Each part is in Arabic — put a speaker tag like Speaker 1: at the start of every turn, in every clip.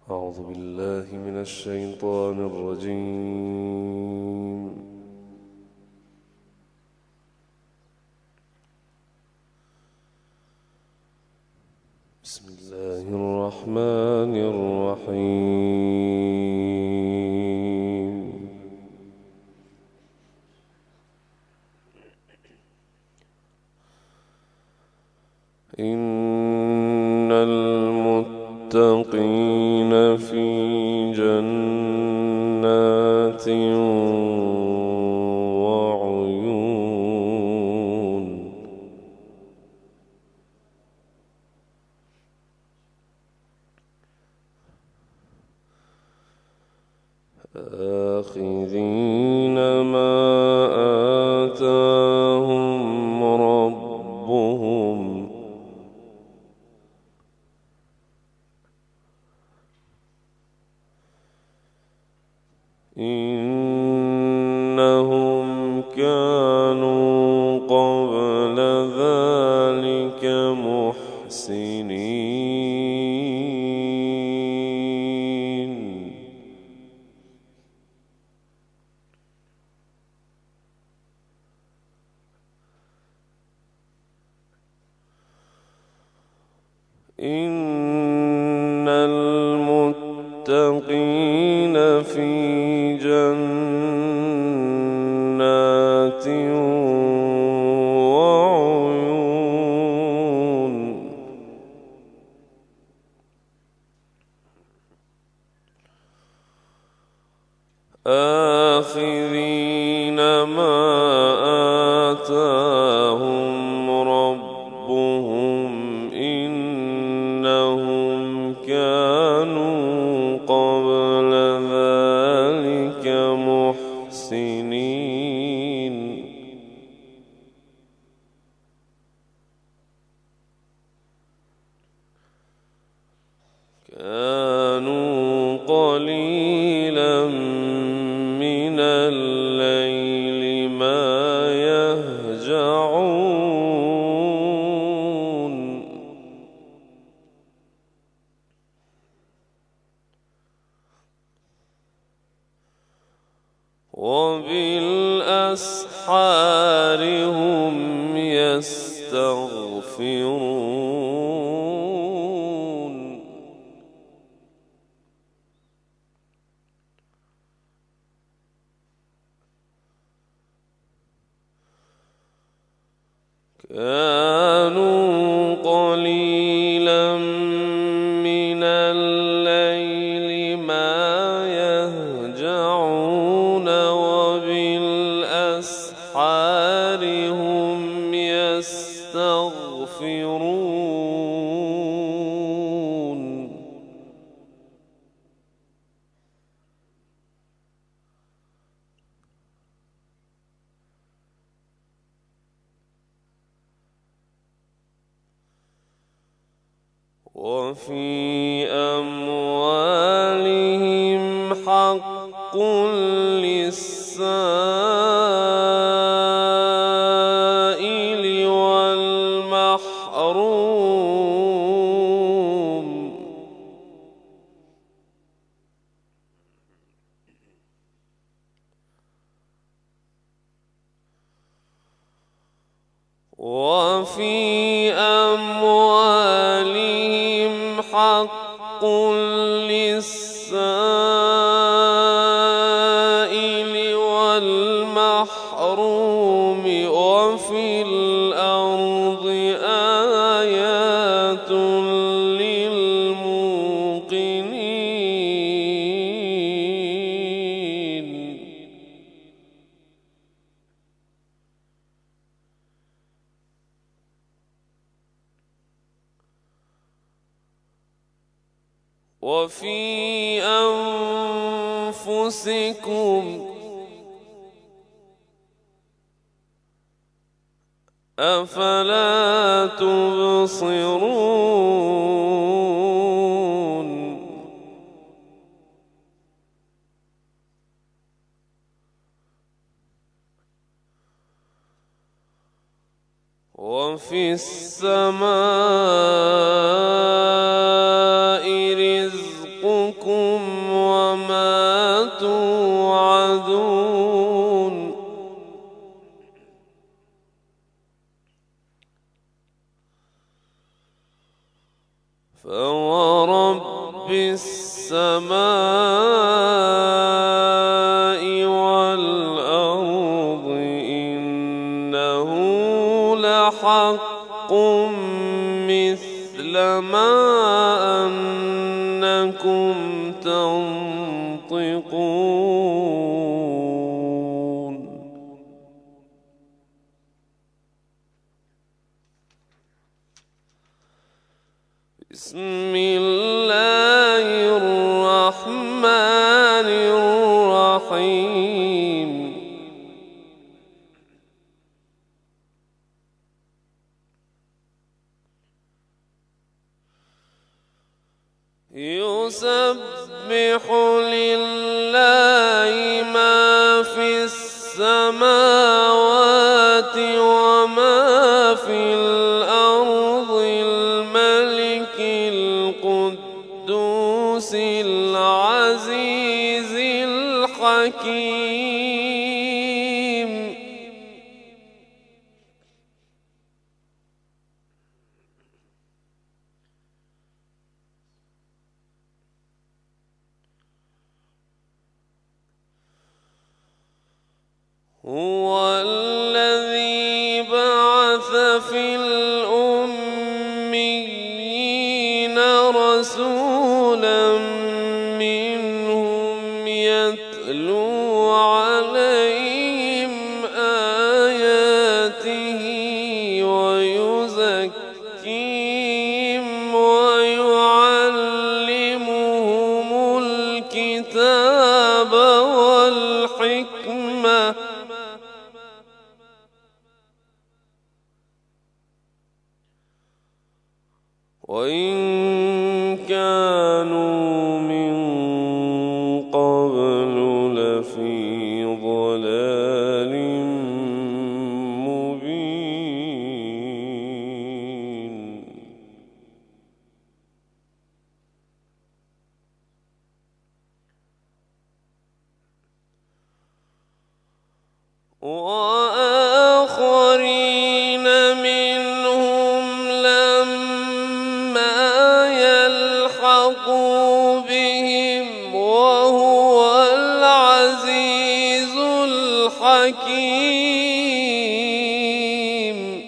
Speaker 1: أعوذ بالله من الشيطان الرجيم. بسم الله الرحمن الرحيم. إن المتقين في جنات وعيون آخذين ما آتاهم ربهم إنهم كانوا قبل ذلك محسنين. إن المتقين في جنات وعيون آخذين ما آتاهم ربهم إنهم كانوا قبل ذلك محسنين. كانوا قليلا من الليل ما يهجعون وبالأسحار هم يستغفرون. كانوا قليلا من الليل ما يهجعون وبالأسحار هم يستغفرون. وفي أموالهم حق للسائل والمحروم. وفي أموالهم حق للسائل والمحروم وفي الأرض آيات للموقنين. وفي أنفسكم أفلا تبصرون. وفي السماء رزقكم رزقكم وما توعدون فورب السماء والأرض إنه لحق مثل ما أنكم تنطقون بسم الله الرحمن الرحيم يسبح لله ما في السماوات وما في الأرض الملك القدوس العزيز الحكيم هو الذي بعث في الأميين رسولا منهم يتلو عليهم آياته ويزكيهم ويعلمهم الكتاب والحكمة وإن كانوا من قبل لفي ضلال مبين وآخرين منهم لما يلحقوا بهم وهو العزيز الحكيم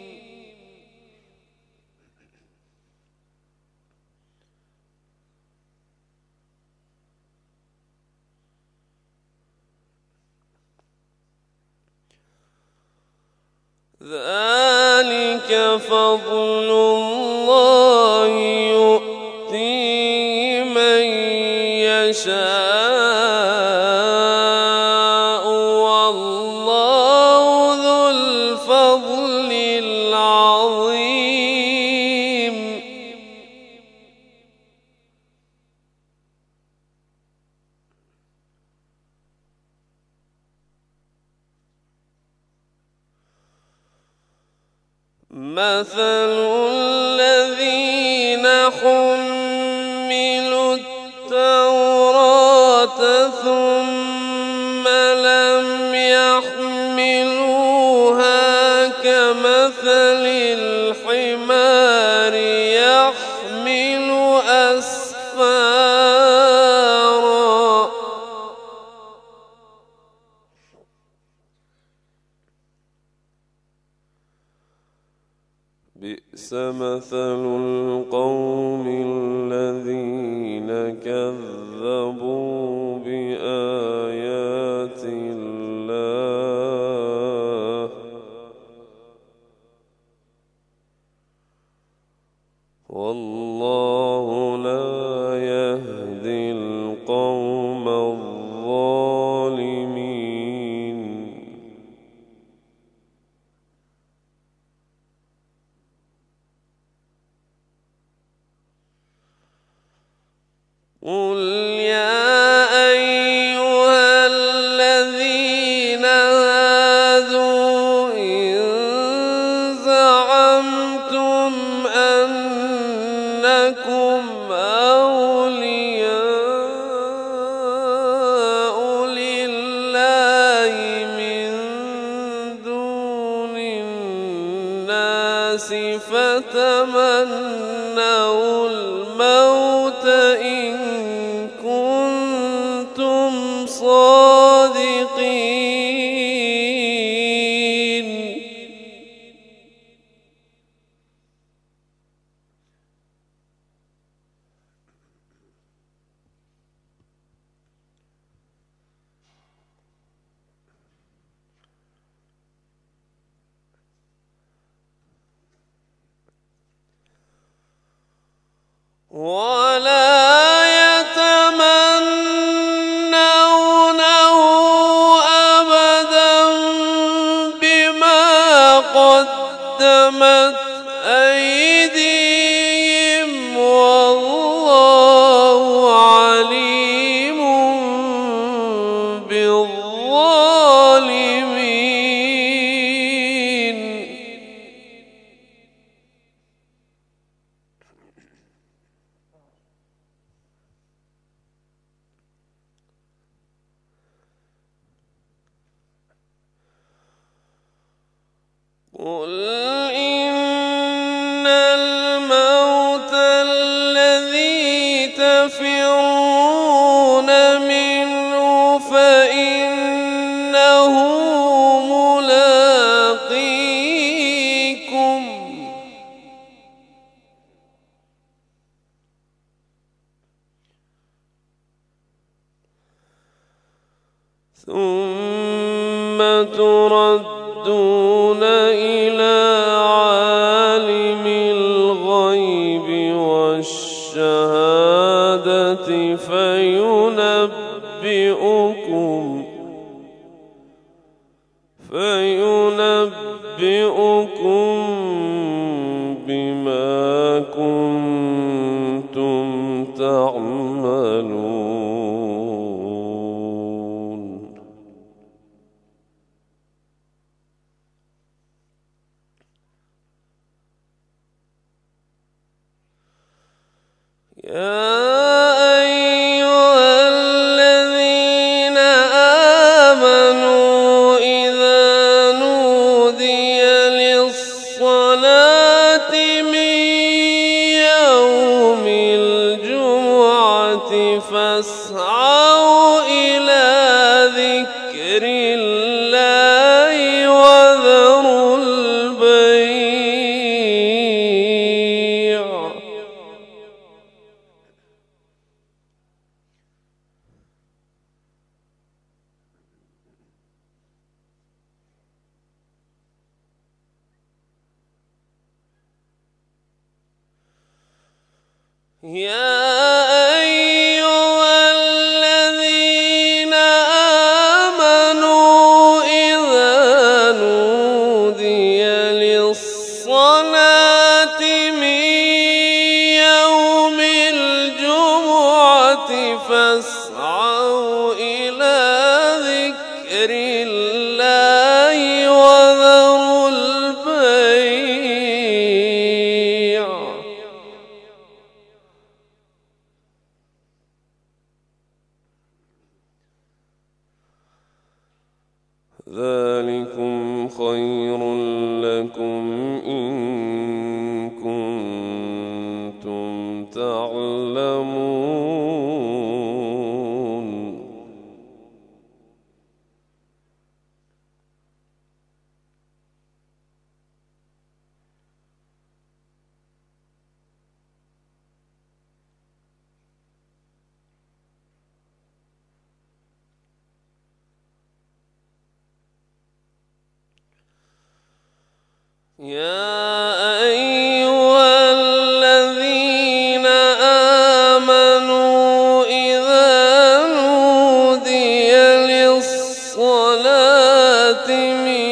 Speaker 1: ذلك فضل الله يؤتيه من يشاء والله ذو الفضل العظيم مثل الذين حملوا التوراة ثم لم يحملوها كمثل الحمار يحمل أسفارا بئس مثل القوم الذين كذبوا بآيات الله والله لا يهدي القوم الظالمين قل يا أيها الذين هادوا إن زعمتم أنكم أولياء ولا يتمنونه أبدا بما قدمت أيديهم والله عليم بالظالمين. قل إن الموت الذي تفرون منه فإنه ملاقيكم ثم تردون إلى عالم الغيب والشهادة فينبئكم بما كنتم تعملون. يا أيها الذين آمنوا إذا نودي للصلاة من يوم الجمعة فاسعوا إلى ذكر الله وذروا البيع يا أيها الذين آمنوا إذا نودي للصلاة من يوم الجمعة فاسعوا إلى ذكر الله وذروا البيع ذلكم خير لكم إن كنتم تعلمون. يا أيها الذين آمنوا إذا نودي للصلاة من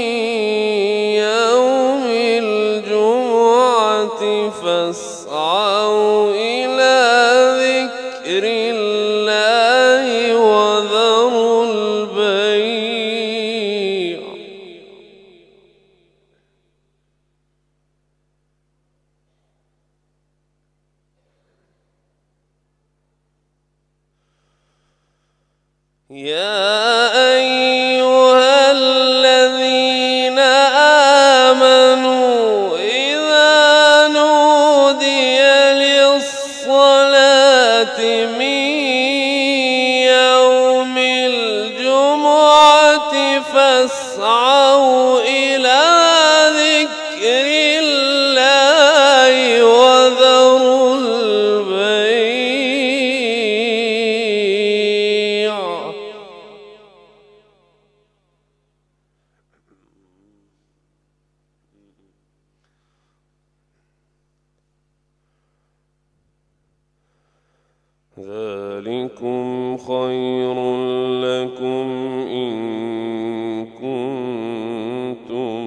Speaker 1: يوم الجمعة فاسعوا إلى ذكر الله وذروا البيع يا أيها الذين آمنوا إذا نودي للصلاة من يوم الجمعة فاسعوا إلى ذكر الله وذروا البيع ذلكم خير لكم إن كنتم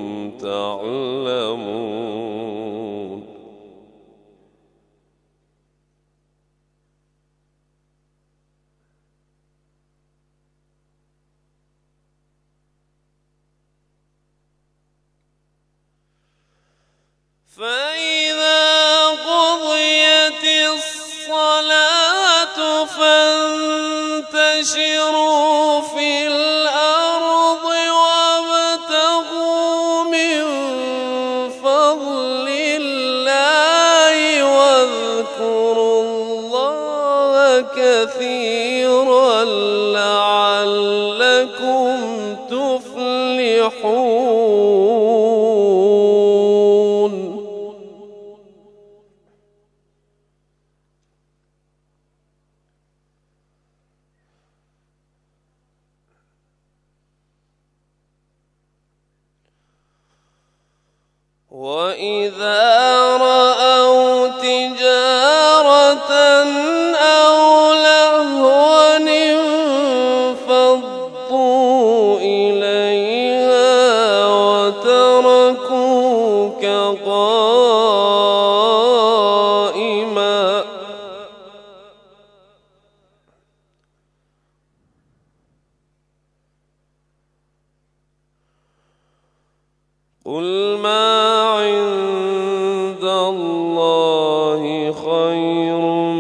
Speaker 1: تعلمون. فإذا قضيت الصلاة فانتشروا في الأرض وابتغوا من فضل الله واذكروا الله كثيرا لعلكم تفلحون. وإذا رأوا تجارة أو لهوا انفضوا إليها وتركوك قائما. قل ما عند الله خير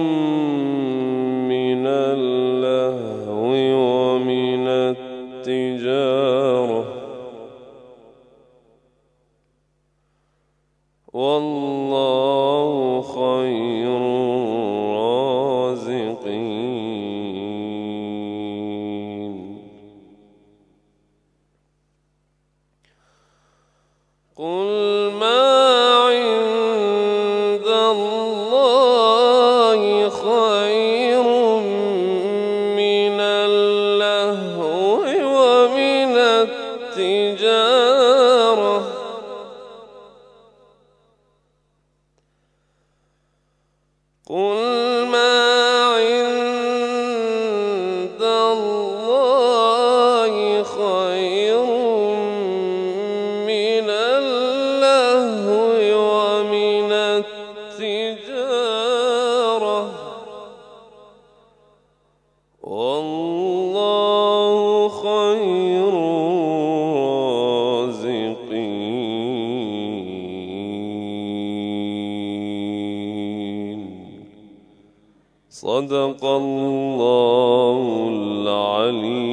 Speaker 1: من اللهو ومن التجارة والله خير الرازقين. قل ما عند الله خير من اللهو ومن التجارة قل ما عند الله خير من اللهو ومن التجارة والله خير الرازقين. صدق الله العليم.